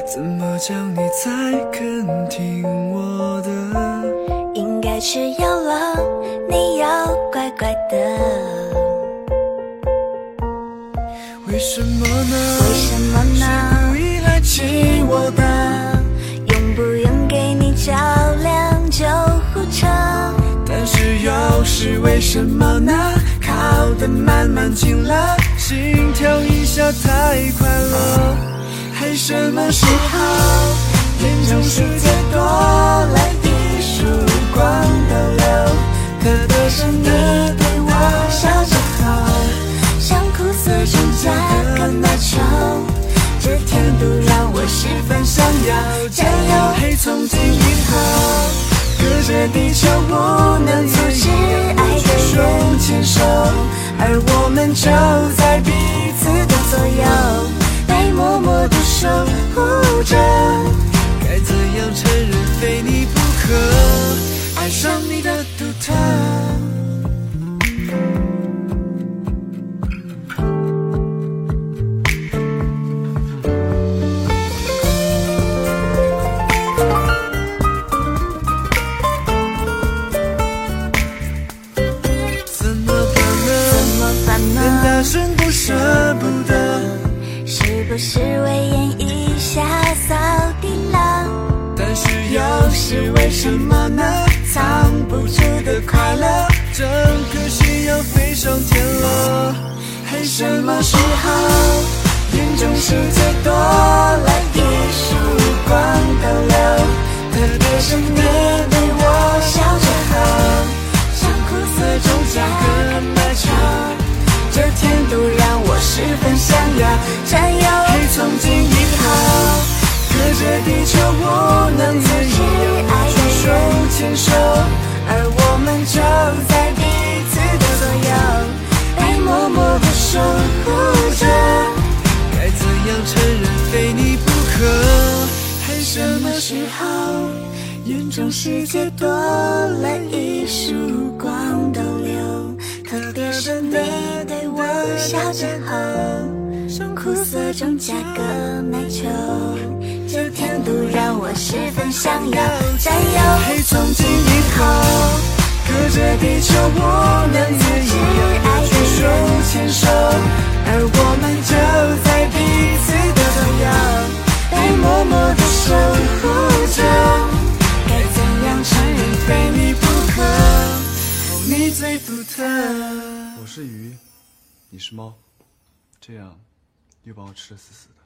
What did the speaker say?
怎么讲你才肯听我的？ 应该吃药了，你要乖乖的。 为什么呢？ 为什么呢？ 是故意来气我的？ 用不用给你照亮救护车？ 但是又是为什么呢？靠得慢慢近了，心跳一下太快了。还什么时候眼中世界多了一束光倒流？可得是你对我笑着好， 像苦涩中加个奶球， 这甜度让我十分想要。加油，嘿，从今以后，隔着地球不能阻止爱的手牵手，而我们就在彼此的左右， 被默默的守护着。 该怎样承认非你不可？爱上你的独特。大声不舍不得， 是不是为演一下扫地了？ 但是又是为什么呢？藏不住的快乐，整颗心要飞上天了。还什么时候眼中世界多了一束光倒流？特别是你对我笑着好，像苦涩中加个奶茶，这甜度让我十分想要。 加油， 嘿，从今以后，隔着地球不能自由去手牵手，而我们就在彼此的左右，被默默的守护着。该怎样承认非你不可？还什么时候眼中世界多了一束光倒流？ 特别是你对我笑着好，像苦涩中加个奶球，这甜度让我十分想要。加油， 嘿，从今以后，隔着地球不能自由去手牵手，而我们就在彼此的左右，被默默的守护着。该怎样承认非你不可？你最独特。 我是鱼，你是猫，这样又把我吃得死死的。